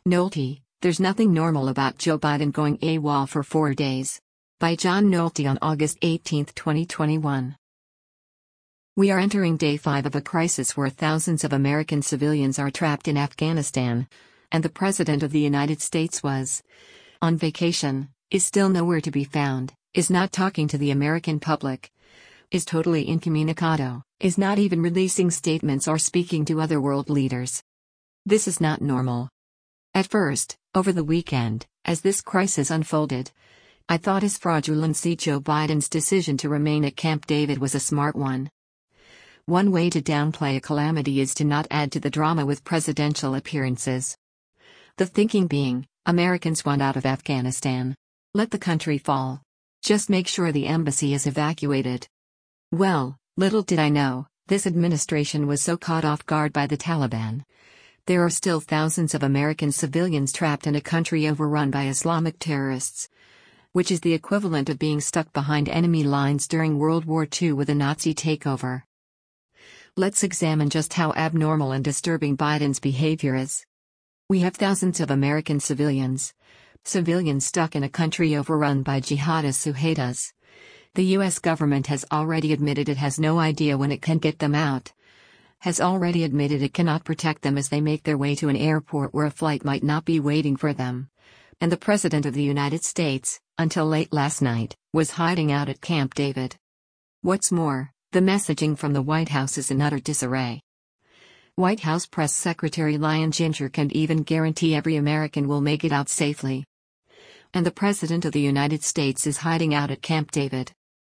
Nolte, There's Nothing Normal About Joe Biden Going AWOL for 4 Days. By John Nolte on August 18, 2021. We are entering day 5 of a crisis where thousands of American civilians are trapped in Afghanistan, and the President of the United States was on vacation, is still nowhere to be found, is not talking to the American public, is totally incommunicado, is not even releasing statements or speaking to other world leaders. This is not normal. At first, over the weekend, as this crisis unfolded, I thought his fraudulency Joe Biden's decision to remain at Camp David was a smart one. One way to downplay a calamity is to not add to the drama with presidential appearances. The thinking being, Americans want out of Afghanistan. Let the country fall. Just make sure the embassy is evacuated. Well, little did I know, this administration was so caught off guard by the Taliban. There are still thousands of American civilians trapped in a country overrun by Islamic terrorists, which is the equivalent of being stuck behind enemy lines during World War II with a Nazi takeover. Let's examine just how abnormal and disturbing Biden's behavior is. We have thousands of American civilians stuck in a country overrun by jihadists who hate us. The U.S. government has already admitted it has no idea when it can get them out. Has already admitted it cannot protect them as they make their way to an airport where a flight might not be waiting for them. And the President of the United States, until late last night, was hiding out at Camp David. What's more, the messaging from the White House is in utter disarray. White House Press Secretary Lian Ginger can't even guarantee every American will make it out safely. And the President of the United States is hiding out at Camp David.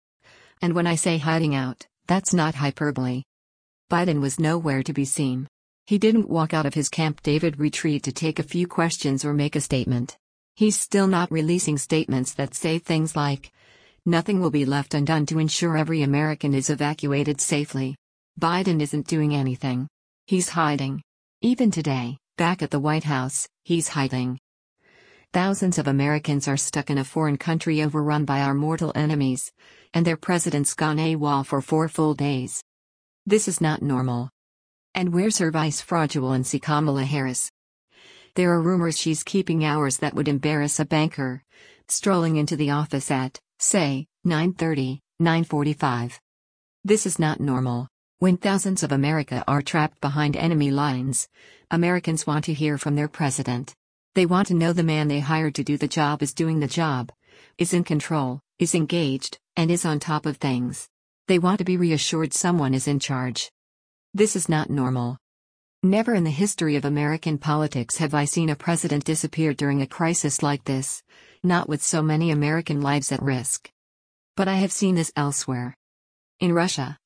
And when I say hiding out, that's not hyperbole. Biden was nowhere to be seen. He didn't walk out of his Camp David retreat to take a few questions or make a statement. He's still not releasing statements that say things like, "Nothing will be left undone to ensure every American is evacuated safely." Biden isn't doing anything. He's hiding. Even today, back at the White House, he's hiding. Thousands of Americans are stuck in a foreign country overrun by our mortal enemies, and their president's gone AWOL for 4 full days. This is not normal. And where's her vice fraudulency Kamala Harris? There are rumors she's keeping hours that would embarrass a banker, strolling into the office at, say, 9:30, 9:45. This is not normal. When thousands of America are trapped behind enemy lines, Americans want to hear from their president. They want to know the man they hired to do the job is doing the job, is in control, is engaged, and is on top of things. They want to be reassured someone is in charge. This is not normal. Never in the history of American politics have I seen a president disappear during a crisis like this, not with so many American lives at risk. But I have seen this elsewhere. In Russia,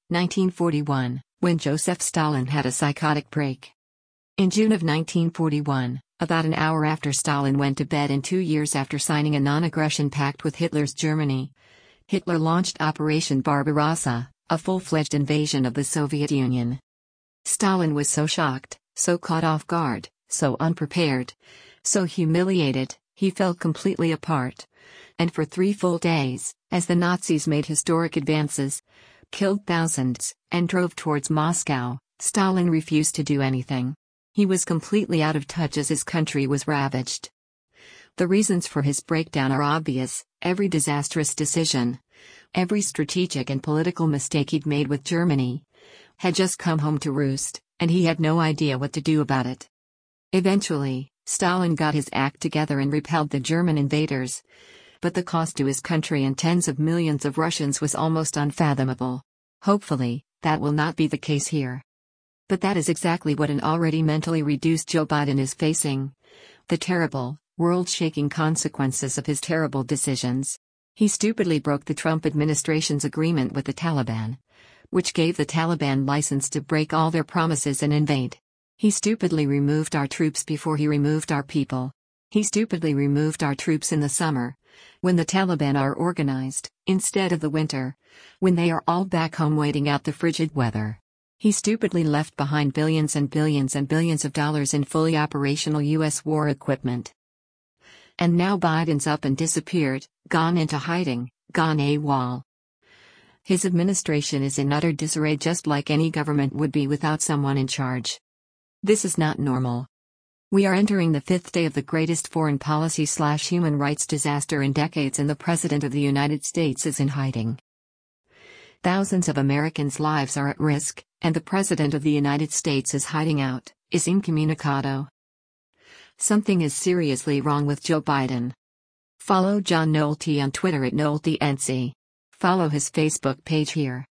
1941, when Joseph Stalin had a psychotic break. In June of 1941, about an hour after Stalin went to bed and 2 years after signing a non-aggression pact with Hitler's Germany, Hitler launched Operation Barbarossa, a full-fledged invasion of the Soviet Union. Stalin was so shocked, so caught off guard, so unprepared, so humiliated, he fell completely apart. And for 3 full days, as the Nazis made historic advances, killed thousands, and drove towards Moscow, Stalin refused to do anything. He was completely out of touch as his country was ravaged. The reasons for his breakdown are obvious: every disastrous decision, every strategic and political mistake he'd made with Germany, had just come home to roost, and he had no idea what to do about it. Eventually, Stalin got his act together and repelled the German invaders, but the cost to his country and tens of millions of Russians was almost unfathomable. Hopefully, that will not be the case here. But that is exactly what an already mentally reduced Joe Biden is facing: the terrible, world-shaking consequences of his terrible decisions. He stupidly broke the Trump administration's agreement with the Taliban, which gave the Taliban license to break all their promises and invade. He stupidly removed our troops before he removed our people. He stupidly removed our troops in the summer, when the Taliban are organized, instead of the winter, when they are all back home waiting out the frigid weather. He stupidly left behind billions and billions and billions of dollars in fully operational U.S. war equipment. And now Biden's up and disappeared, gone into hiding, gone AWOL. His administration is in utter disarray, just like any government would be without someone in charge. This is not normal. We are entering the fifth day of the greatest foreign policy/human rights disaster in decades, and the President of the United States is in hiding. Thousands of Americans' lives are at risk, and the President of the United States is hiding out, is incomunicado. Something is seriously wrong with Joe Biden. Follow John Nolte on Twitter at NolteNC. Follow his Facebook page here.